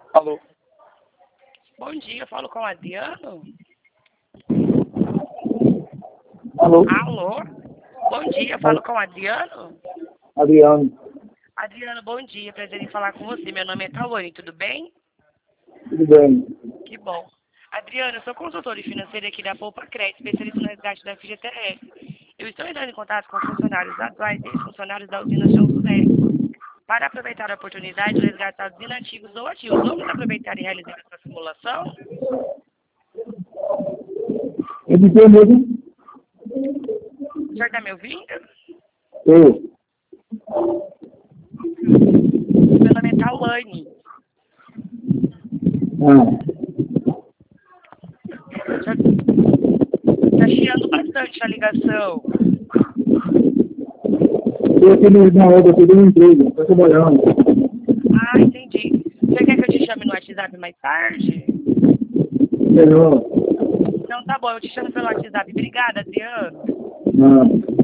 Alô? Bom dia, eu falo com o Adriano. Alô? Alô? Bom dia, eu falo com o Adriano. Adriano, Adriano, bom dia, prazer em falar com você. Meu nome é Tawane, tudo bem? tudo bem? Que bom. Adriano, eu sou consultora financeira aqui da Poupa Crédito, especialista no resgate da FGTS. Eu estou entrando em contato com funcionários atuais e funcionários da usina São José para aproveitar a oportunidade de resgatar os inativos ou ativos. Vamos aproveitar e realizar essa simulação? Eu disse mesmo? O senhor está me ouvindo? Eu. Meu nome é Tawane. Está chiando bastante a ligação. Eu aqui na obra, estou dando emprego, estou trabalhando. Ah, entendi. Você quer que eu te chame no WhatsApp mais tarde? Melhor. Então tá bom, eu te chamo pelo WhatsApp. Obrigada, Adriano. Ah.